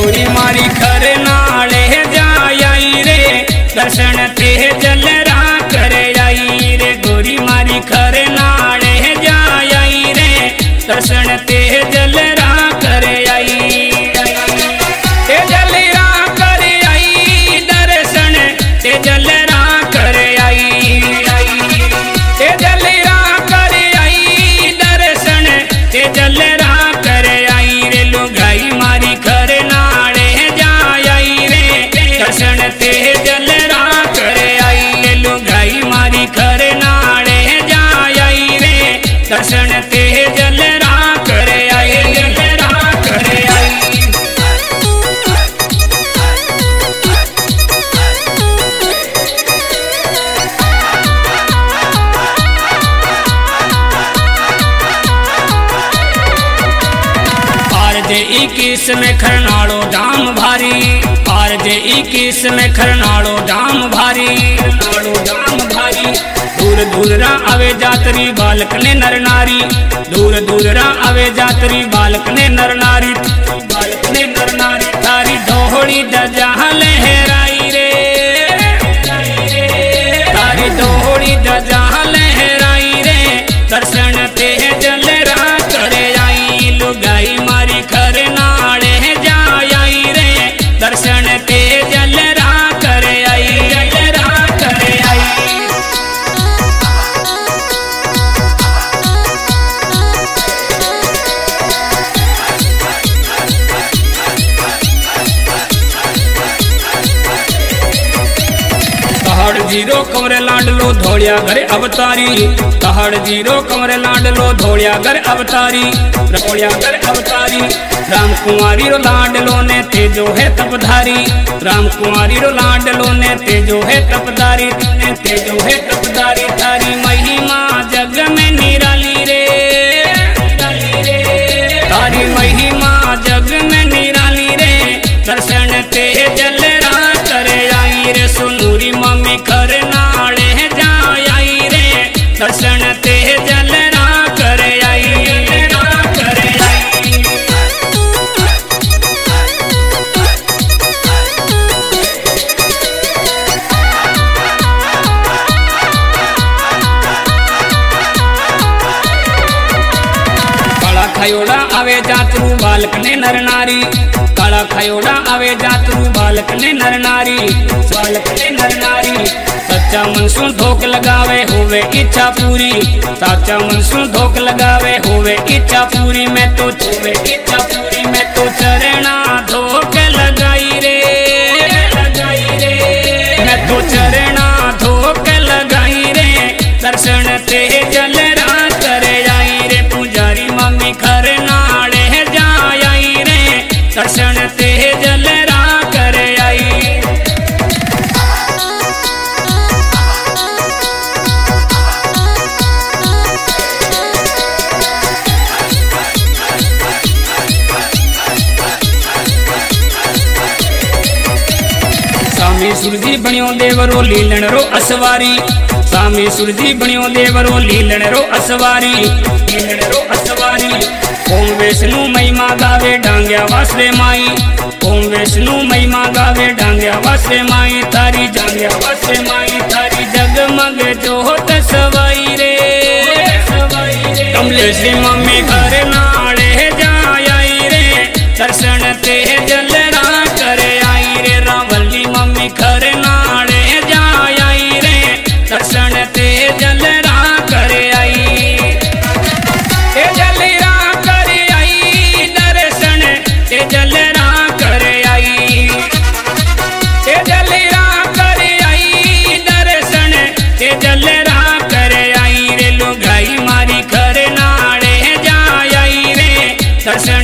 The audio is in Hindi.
गोरी मारी खर नाले जाई रे दर्शन ते जलरा कर आई रे गोरी मारी खर नाले जाई रे दर्शन ते जलरा कर आई ते जलरा कर आई दर्शन ते जलरा कर आई ते जलरा कर आई दर्शन ते जलरा कर आई रे लुगाई मारी खर नाले जाई रे दर्शन ते जलरा कर आई लुगाई मारी खर नाले जाई रे दर्शन ते जलरा कर आई जलरा कर आई जे 21 में खरनाड़ो दाम भारी पार जे 21 में खरनाड़ो दाम भारी दूर दूर रा आवे जातरी बालक ने नर नारी दूर दूर रा आवे जातरी बालक ने नर नारी तारी दोहड़ी दजा लहराई रे तारी दोहड़ी दजा लहराई रे दर्शन ते जलरा कर आई लुगाई मारी खर नाले जाई रे दर्शन ते जलरा कर आई जलरा कर आई तहड़ जीरो कमरे लाडलो धोलिया घरे अवतारी तहड़ जीरो कमरे लाडलो धोलिया घर अवतारी राम कुमारी रो लाडलो ने तेजो है तपधारी राम कुमारी रो लाडलो ने तेजो है तपधारी थारी महिमा जग में निराली रे तारी महिमा जग में निराली रे दर्शन ते जलरा कर आई रे सुनूरी मम्मी खर नाले जाई रे दर्शन ते जलरा कर आई जलरा कर आई काला खयोड़ा आवे जातरू बालक ने नर नारी काला खयोड़ा आवे जातरू बालक ने नर नारी सच्चा मन सु धोख लगावे होवे इच्छा पूरी सच्चा मन सु धोख लगावे होवे इच्छा पूरी मैं तो चरणा धोख लगाई रे मैं तो चरणा धोख लगाई रे दर्शन ते जलरा कर आई रे पुजारी मम्मी खर नाले जाई रे दर्शन ते जलरा कर आई सामी सुरजी बणियो देवरो लीलन रो असवारी सामी सुरजी बणियो देवरो लीलन रो असवारी ओम विष्णु महिमा गावे डांग्या वासरे माई ओम विष्णु महिमा गावे डांग्या वासरे माई तारी जांग्या वासरे माई तारी जगमग जोत सवाई रे कमलेश्वरी मम्मी घर नाले जाई रे दर्शन ते जलरा कर आई रे रावली मम्मी घर नाले जाई रे दर्शन ते जलरा कर आई ते जलरा कर आई दर्शन ते जलरा कर आई ते जलरा कर आई दर्शन ते जलरा कर आई रे लुगाई मारी खर नाले जाई रे दर्शन